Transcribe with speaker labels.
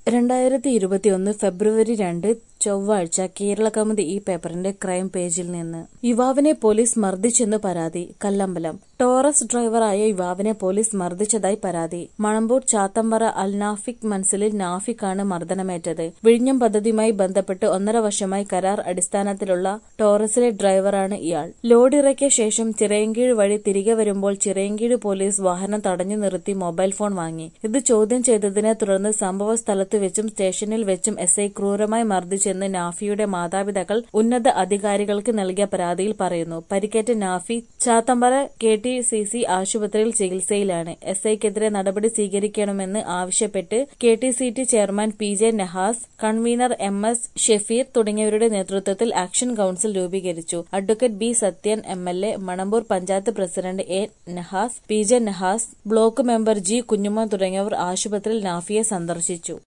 Speaker 1: 2021 ഫെബ്രുവരി 2 ചൊവ്വാഴ്ച കേരളകൗമുദി ഈ പേപ്പറിന്റെ ക്രൈം പേജിൽ നിന്ന്. യുവാവിനെ പോലീസ് മർദ്ദിച്ചെന്ന് പരാതി. കല്ലമ്പലം. ടോറസ് ഡ്രൈവറായ യുവാവിനെ പോലീസ് മർദ്ദിച്ചതായി പരാതി. മണമ്പൂർ ചാത്തമ്പറ അൽ നാഫിക് മൻസിലിൽ നാഫിക്കാണ് മർദ്ദനമേറ്റത്. വിഴിഞ്ഞം പദ്ധതിയുമായി ബന്ധപ്പെട്ട് 1.5 വർഷമായി കരാർ അടിസ്ഥാനത്തിലുള്ള ടോറസിലെ ഡ്രൈവറാണ് ഇയാൾ. ലോഡിറക്കിയ ശേഷം ചിറയൻകീഴ് വഴി തിരികെ വരുമ്പോൾ ചിറയൻകീഴ് പോലീസ് വാഹനം തടഞ്ഞു നിർത്തി മൊബൈൽ ഫോൺ വാങ്ങി. ഇത് ചോദ്യം ചെയ്തതിനെ തുടർന്ന് സംഭവ സ്ഥലത്ത് വെച്ചും സ്റ്റേഷനിൽ വെച്ചും എസ്ഐ ക്രൂരമായി മർദ്ദിച്ചെന്ന് നാഫിയുടെ മാതാപിതാക്കൾ ഉന്നത അധികാരികൾക്ക് നൽകിയ പരാതിയിൽ പറയുന്നു. പരിക്കേറ്റ നാഫി ചാത്തമ്പറ KTCC ആശുപത്രിയിൽ ചികിത്സയിലാണ്. എസ്ഐക്കെതിരെ നടപടി സ്വീകരിക്കണമെന്ന് ആവശ്യപ്പെട്ട് KTCT chairman PJ Nahas, convener MS Shefeer തുടങ്ങിയവരുടെ നേതൃത്വത്തിൽ ആക്ഷൻ കൌൺസിൽ രൂപീകരിച്ചു. Advocate B Sathyan MLA, Manamboor panchayat president A Nahas, PJ Nahas, block member G Kunjumon തുടങ്ങിയവർ ആശുപത്രിയിൽ നാഫിയെ സന്ദർശിച്ചു.